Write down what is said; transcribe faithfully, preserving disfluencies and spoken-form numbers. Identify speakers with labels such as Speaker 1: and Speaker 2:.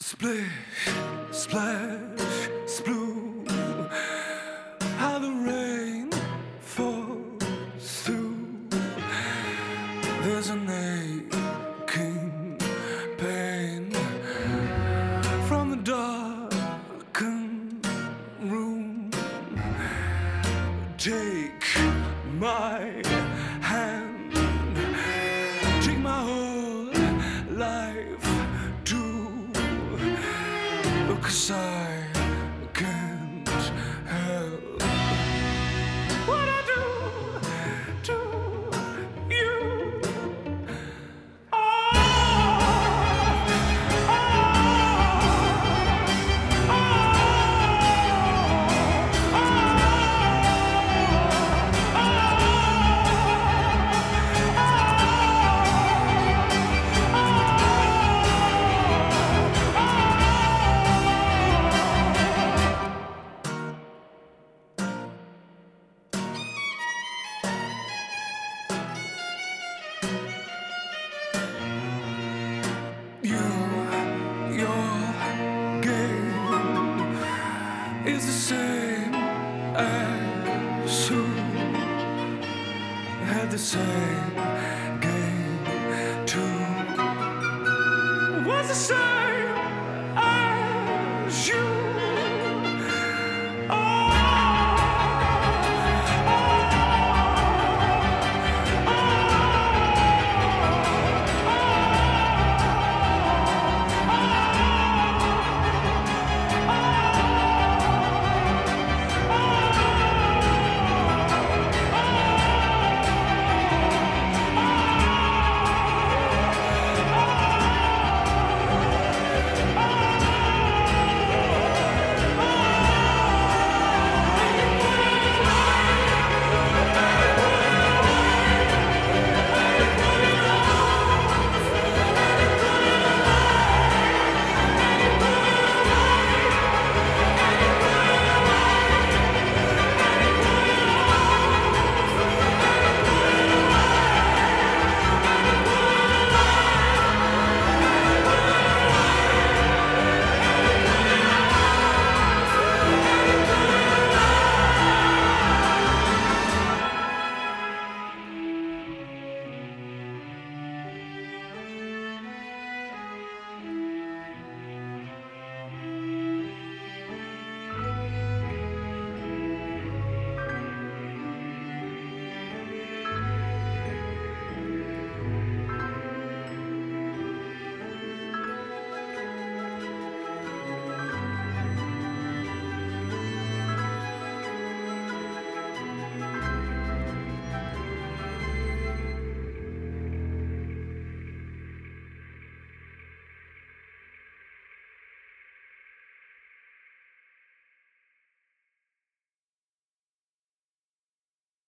Speaker 1: Splish, splash, sploo. How the rain falls through. There's an aching pain from the darkened room. Take my hand, take my whole life too. 'Cause I can't help what I do to you. Oh, oh, oh, You, your game is the same as who had the same